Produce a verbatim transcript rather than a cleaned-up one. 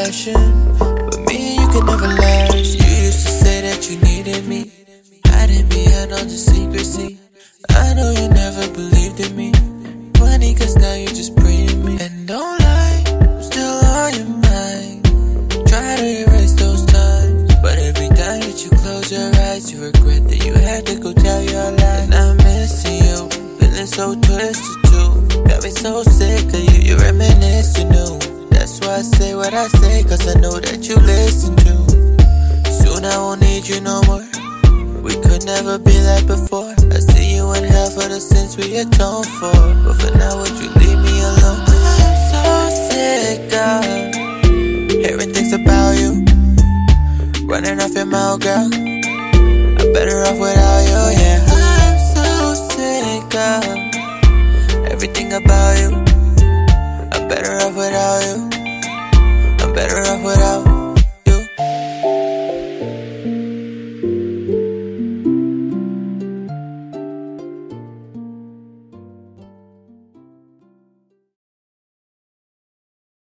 passion, but me and you could never last. You used to say that you needed me, hiding behind all the secrecy. I know you never believed in me. Funny cause now you just praying me. And don't lie, I'm still on your mind. Try to erase those times, but every time that you close your eyes, you regret that you had to go tell your lies. And I'm missing you, feeling so twisted too. Got me so sick of you, you reminisce, you know. That's why I say what I say, cause I know that you listen to. Soon I won't need you no more. We could never be like before. I see you in hell for the sins we atoned for, but for now would you leave me alone? I'm so sick of hearing things about you, running off your mouth, girl. I'm better off without you, yeah. I'm so sick of everything about you. I'm better off without you.